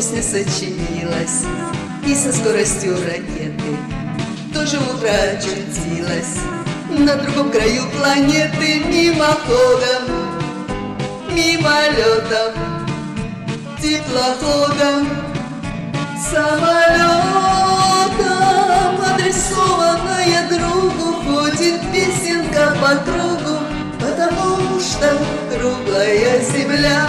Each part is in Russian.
песня сочинилась, и со скоростью ракеты тоже утро очутилась на другом краю планеты. Мимоходом, мимолетом, теплоходом, самолетом, адресованная другу, ходит песенка по кругу, потому что круглая земля.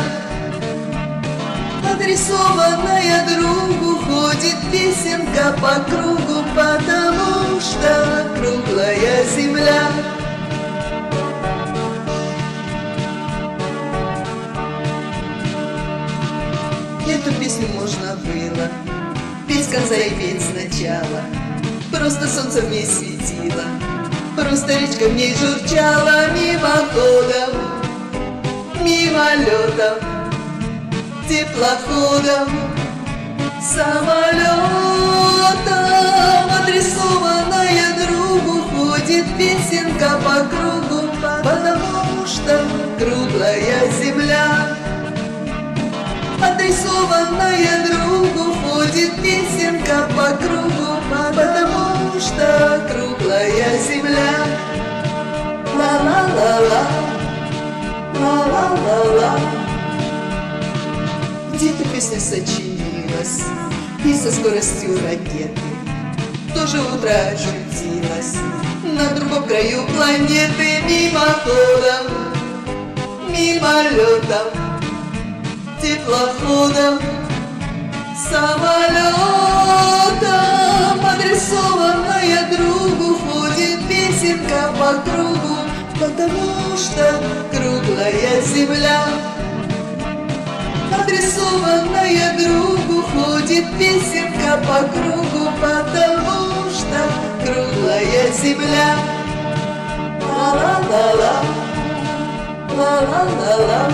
Адресованная другу, ходит песенка по кругу, потому что круглая земля. Эту песню можно было петь с конца и петь сначала. Просто солнце в ней светило, просто речка в ней журчала. Мимоходом, мимолетом, теплоходом, самолетом, адресованная другу, ходит песенка по кругу, потому что круглая земля. Адресованная другу, ходит песенка по кругу, потому что круглая земля. Ла-ла-ла-ла, ла-ла-ла-ла. Где-то песня сочинилась, и со скоростью ракеты тоже утро очутилась на другом краю планеты. Мимоходом, мимолетом, теплоходом, самолетом, адресованная другу, ходит песенка по кругу, потому что круглая земля. Адресованная другу, ходит песенка по кругу, потому что круглая земля. Ла-ла-ла-ла, ла-ла-ла-ла.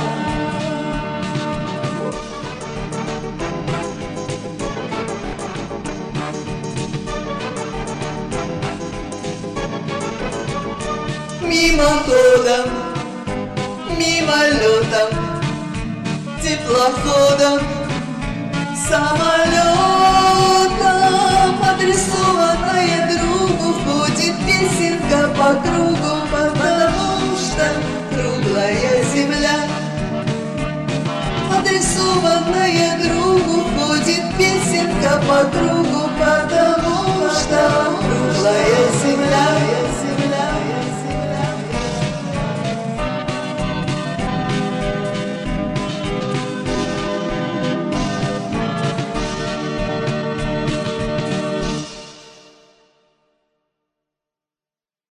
Мимоходом, мимолетом, теплоходом, самолетом, адресованная другу, ходит песенка по кругу, потому что круглая земля. Адресованная другу, ходит песенка по кругу,